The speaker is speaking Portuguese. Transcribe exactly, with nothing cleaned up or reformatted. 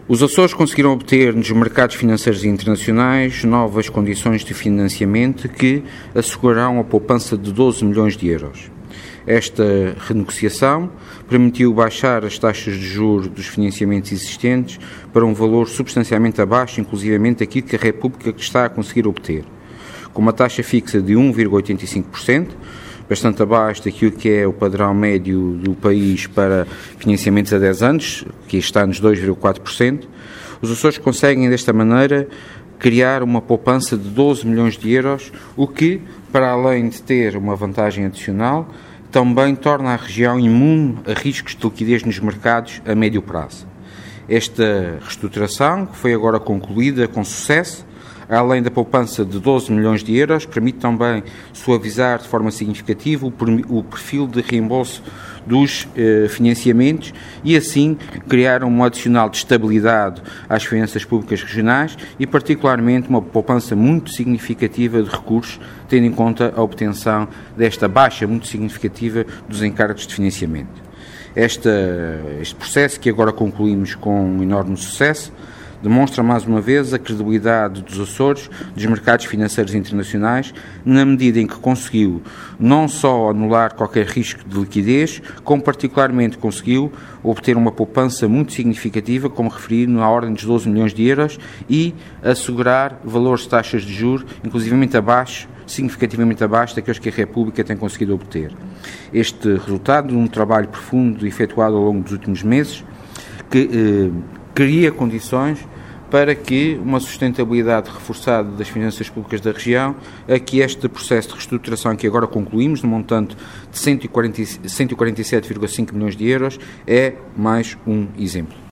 Os Açores conseguiram obter nos mercados financeiros internacionais novas condições de financiamento que assegurarão a poupança de doze milhões de euros. Esta renegociação permitiu baixar as taxas de juros dos financiamentos existentes para um valor substancialmente abaixo, inclusivamente daquilo que a República está a conseguir obter, com uma taxa fixa de um vírgula oitenta e cinco por cento, bastante abaixo daquilo que é o padrão médio do país para financiamentos a dez anos, que está nos dois vírgula quatro por cento. Os Açores conseguem, desta maneira, criar uma poupança de doze milhões de euros, o que, para além de ter uma vantagem adicional, também torna a região imune a riscos de liquidez nos mercados a médio prazo. Esta reestruturação, que foi agora concluída com sucesso, além da poupança de doze milhões de euros, permite também suavizar de forma significativa o perfil de reembolso dos eh, financiamentos e, assim, criar um adicional de estabilidade às finanças públicas regionais e, particularmente, uma poupança muito significativa de recursos, tendo em conta a obtenção desta baixa muito significativa dos encargos de financiamento. Esta, este processo, que agora concluímos com um enorme sucesso, demonstra mais uma vez a credibilidade dos Açores, dos mercados financeiros internacionais, na medida em que conseguiu não só anular qualquer risco de liquidez, como particularmente conseguiu obter uma poupança muito significativa, como referi, na ordem dos doze milhões de euros, e assegurar valores de taxas de juros, inclusivamente abaixo, significativamente abaixo daqueles que a República tem conseguido obter. Este resultado de um trabalho profundo efetuado ao longo dos últimos meses, que eh, cria condições para que uma sustentabilidade reforçada das finanças públicas da região, a que este processo de reestruturação que agora concluímos, no montante de cento e quarenta e sete vírgula cinco milhões de euros, é mais um exemplo.